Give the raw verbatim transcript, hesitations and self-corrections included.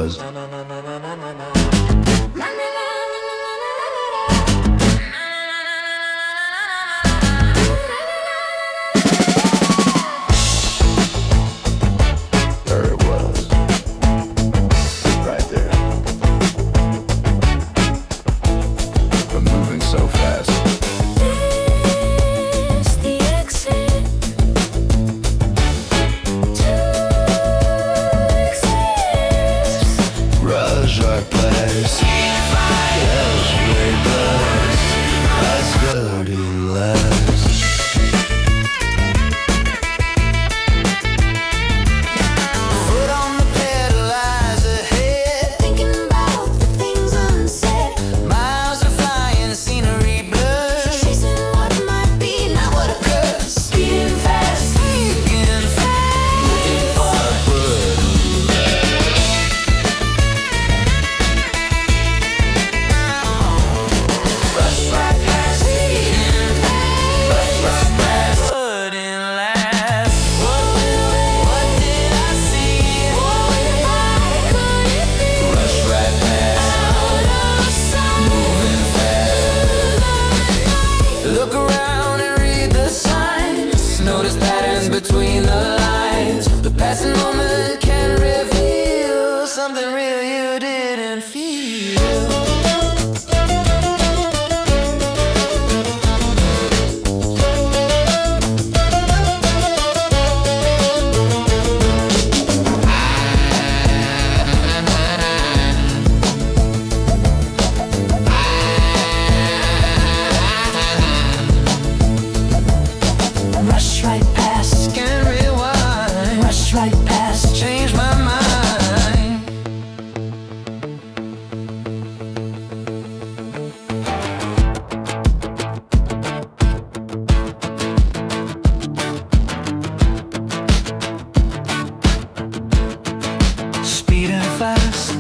was. There it was, right there. But moving so fast. Is the exit to exist? Rush our place. Yes, rebels. That's dirty less. Foot on the pedal, eyes ahead. Thinking about the things unsaid, Miles are flying, scenery blurred. chasing what might be, not what occurs. Speeding fast, Speaking fast, looking forward. Rush right past, speeding fast. Rush right past, wouldn't last. What did, what did I see? could it be Rush right past, out of sight? moving fast. Look around and read the signs. Notice patterns between the lines. The passing moment can reveal something real you didn't feel. Rush right past, Can rewind, rush right past. change my mind. Speeding fast,